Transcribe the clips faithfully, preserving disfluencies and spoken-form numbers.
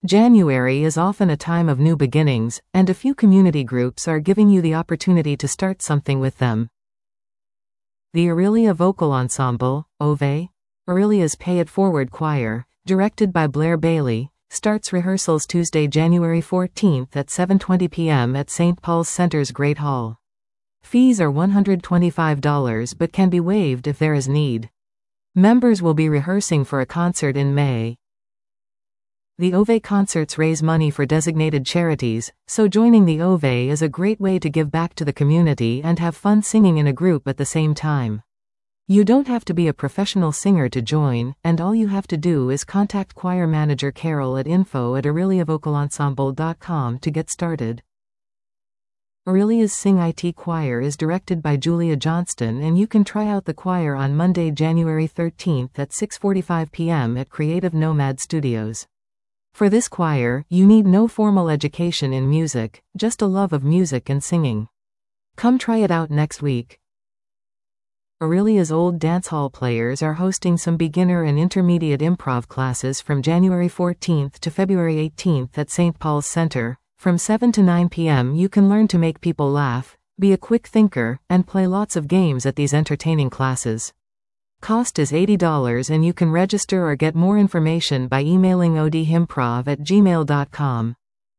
January is often a time of new beginnings, and a few community groups are giving you the opportunity to start something with them. The Aurelia Vocal Ensemble, O V E, Aurelia's Pay It Forward Choir, directed by Blair Bailey, starts rehearsals Tuesday, January fourteenth at seven twenty p m at Saint Paul's Center's Great Hall. Fees are one hundred twenty-five dollars but can be waived if there is need. Members will be rehearsing for a concert in May. The O V E concerts raise money for designated charities, so joining the O V E is a great way to give back to the community and have fun singing in a group at the same time. You don't have to be a professional singer to join, and all you have to do is contact choir manager Carol at info at aurelia vocal ensemble dot com to get started. Aurelia's Sing It Choir is directed by Julia Johnston, and you can try out the choir on Monday, January thirteenth at six forty-five p m at Creative Nomad Studios. For this choir, you need no formal education in music, just a love of music and singing. Come try it out next week. Aurelia's Old Dancehall Players are hosting some beginner and intermediate improv classes from January fourteenth to February eighteenth at Saint Paul's Center. From seven to nine p m you can learn to make people laugh, be a quick thinker, and play lots of games at these entertaining classes. Cost is eighty dollars and you can register or get more information by emailing odhimprov at gmail dot com.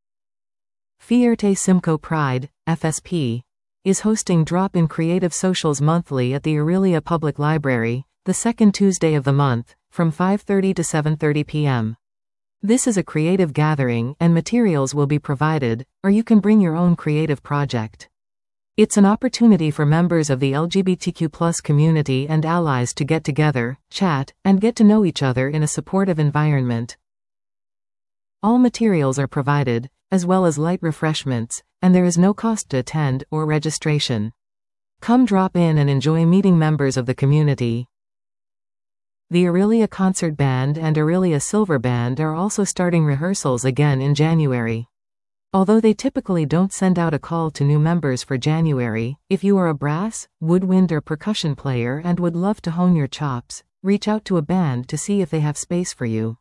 Fierte Simcoe Pride, F S P, is hosting Drop-in Creative Socials monthly at the Aurelia Public Library, the second Tuesday of the month, from five thirty to seven thirty p m This is a creative gathering, and materials will be provided, or you can bring your own creative project. It's an opportunity for members of the L G B T Q plus community and allies to get together, chat, and get to know each other in a supportive environment. All materials are provided, as well as light refreshments, and there is no cost to attend or registration. Come drop in and enjoy meeting members of the community. The Aurelia Concert Band and Aurelia Silver Band are also starting rehearsals again in January. Although they typically don't send out a call to new members for January, if you are a brass, woodwind or percussion player and would love to hone your chops, reach out to a band to see if they have space for you.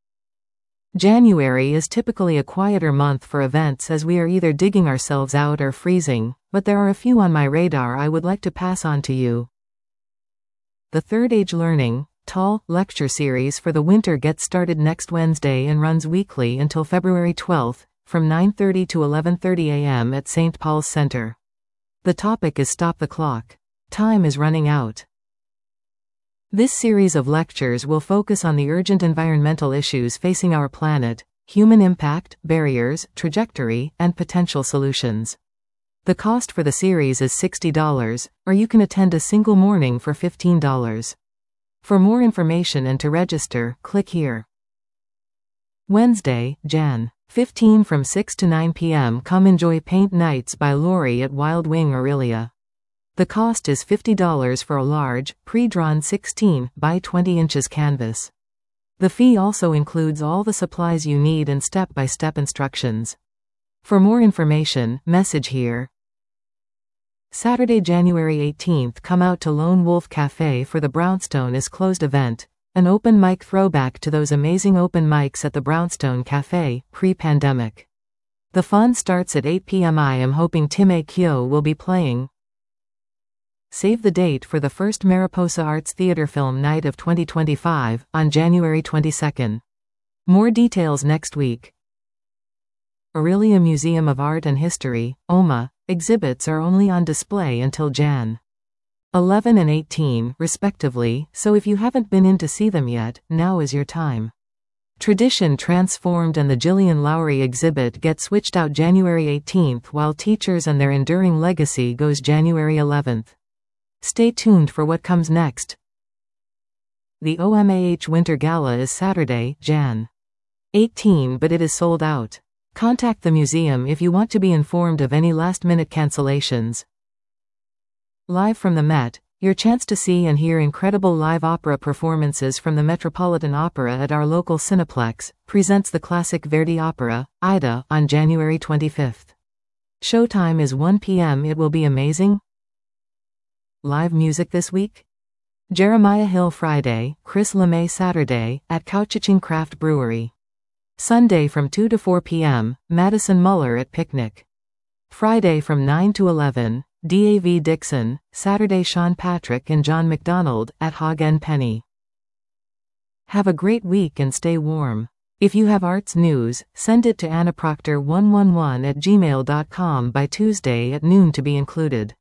January is typically a quieter month for events as we are either digging ourselves out or freezing, but there are a few on my radar I would like to pass on to you. The Third Age Learning, Tall, lecture series for the winter gets started next Wednesday and runs weekly until February twelfth, from nine thirty to eleven thirty a m at Saint Paul's Center. The topic is Stop the Clock. Time is running out. This series of lectures will focus on the urgent environmental issues facing our planet, human impact, barriers, trajectory, and potential solutions. The cost for the series is sixty dollars, or you can attend a single morning for fifteen dollars. For more information and to register, click here. Wednesday, January fifteenth from six to nine p m Come enjoy Paint Nights by Lori at Wild Wing Aurelia. The cost is fifty dollars for a large, pre-drawn sixteen by twenty inches canvas. The fee also includes all the supplies you need and step-by-step instructions. For more information, message here. Saturday, January eighteenth Come out to Lone Wolf Cafe for the Brownstone is Closed event. An open mic throwback to those amazing open mics at the Brownstone Cafe, pre-pandemic. The fun starts at eight p m I am hoping Tim A. Kyo will be playing. Save the date for the first Mariposa Arts Theater Film Night of twenty twenty-five, on January twenty-second. More details next week. Aurelia Museum of Art and History, O M A, exhibits are only on display until January eleventh and eighteenth, respectively, so if you haven't been in to see them yet, now is your time. Tradition Transformed and the Gillian Lowry exhibit get switched out January eighteenth, while Teachers and Their Enduring Legacy goes January eleventh. Stay tuned for what comes next. The O M A H Winter Gala is Saturday, January eighteenth, but it is sold out. Contact the museum if you want to be informed of any last-minute cancellations. Live from the Met, your chance to see and hear incredible live opera performances from the Metropolitan Opera at our local Cineplex, presents the classic Verdi opera, Aida, on January twenty-fifth. Showtime is one p m It will be amazing. Live music this week? Jeremiah Hill Friday, Chris LeMay Saturday, at Couchiching Craft Brewery. Sunday from two to four p m, Madison Muller at Picnic. Friday from nine to eleven, D A V Dixon. Saturday Sean Patrick and John McDonald at Hog and Penny. Have a great week and stay warm. If you have arts news, send it to anna proctor one one one at gmail dot com by Tuesday at noon to be included.